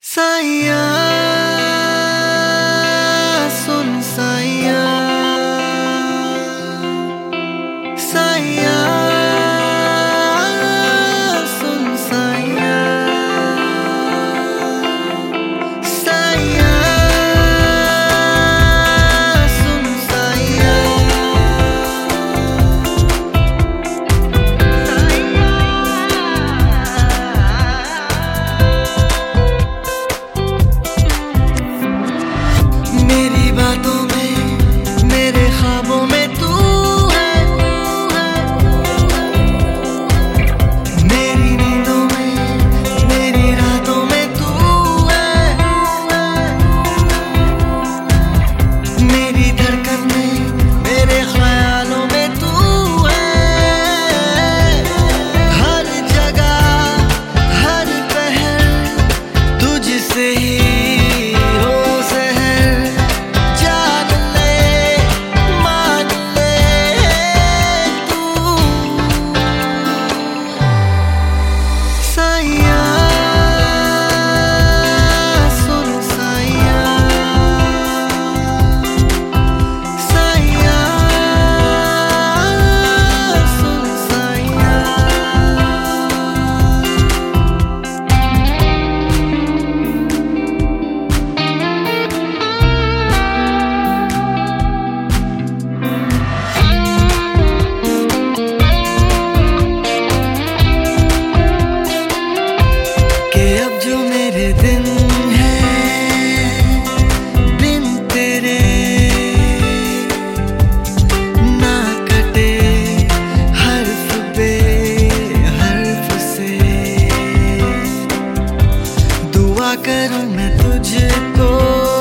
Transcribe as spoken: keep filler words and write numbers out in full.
साइया सुन साइया, साइया सुन साइया, साइया सुन साइया, मेरी बातों में मेरे ख्वाबों में तू है, मेरी नींदों में मेरी रातों में तू है, मेरी धड़कन में मेरे ख्यालों में तू है, हर जगह हर पहर तुझसे ही दिन है बिन तेरे ना कटे हर्फ पे हर्फ से, दुआ करूं मैं तुझको